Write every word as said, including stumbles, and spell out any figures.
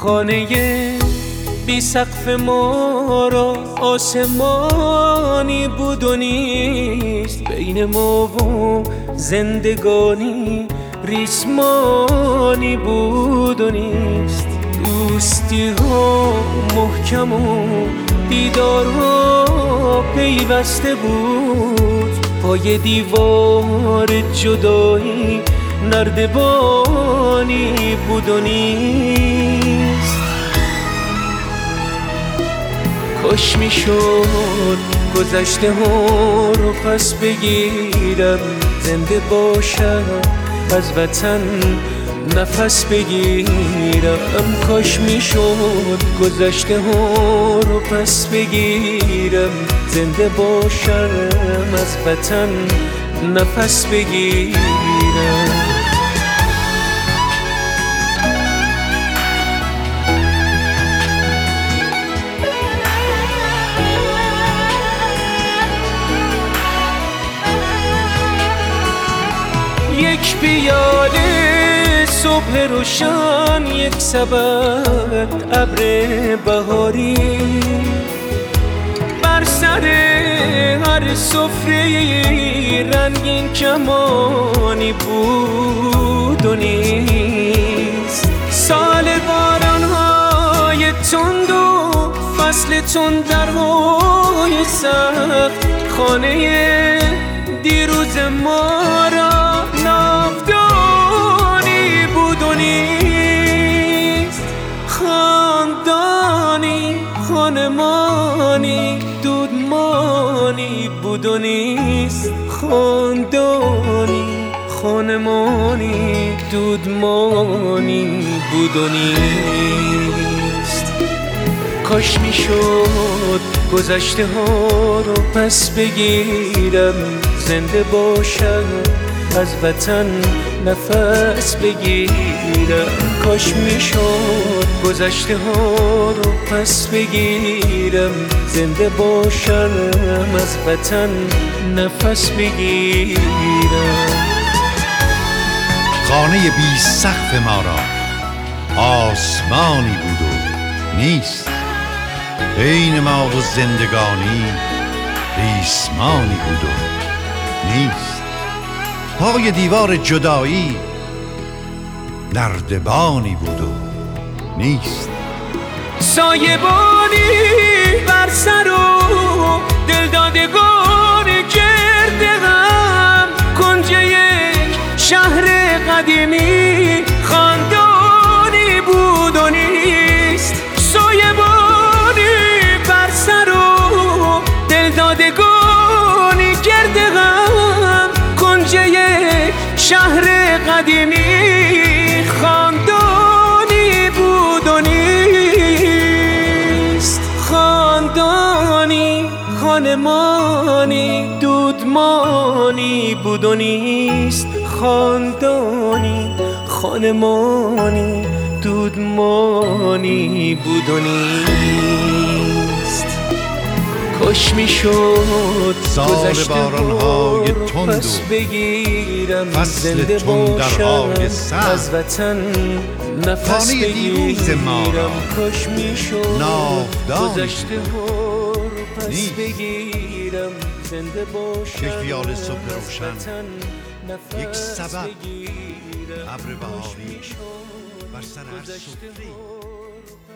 خانه بی سقف ما را آسمانی بود و نیست، بین ما و زندگانی ریسمانی بود و نیست. دوستی ها محکم و دیدار ها پیوسته بود، پای دیوار جدایی نردبانی بود و نیست. کاش میشد گذشته ها رو پس بگیرم، زنده باشم از وطن نفس بگیرم. کاش میشد گذشته ها رو پس بگیرم، زنده باشم از وطن نفس بگیرم. یک پیاله صبح روشن، یک سبد ابر بهاری، بر سر هر سفره رنگین کمانی بود و نیست. سال باران‌های تند و فصل تندرهای سخت، خانه دیروز ما را ناودانی بود و نیست. خاندانی خانمانی دودمانی بود و نیست. خاندانی خانمانی دودمانی بود و نیست. کاش میشد گذشته ها رو پس بگیرم، زنده باشم از وطن نفس بگیرم. کاش میشد گذشته ها رو پس بگیرم، زنده باشم از وطن نفس بگیرم. خانه بی سقف ما را آسمانی بود و نیست، بین ما و زندگانی ریسمانی بود و نیست. پای دیوار جدایی نردبانی بود و نیست. سایبانی بر سر و دلدادگان گرد غم، کنج یک شهر قدیمی خاندانی بود و نیست. سایبانی بر سر و دلدادگان گرد غم، کنج یک شهر قدیمی خاندانی بود و نیست. خاندانی خانمانی دودمانی بود و نیست. خاندانی خانمانی دودمانی بود و نیست. کاش میشد گذشته ها رو پس بگیرم، زنده باشم از وطن نفس بگیرم. کاش میشد گذشته ها رو پس بگیرم، زنده باشم یک پیاله صبح روشن، یک نفس سبد بگیرم. ابر بهاری بر سر هر سفره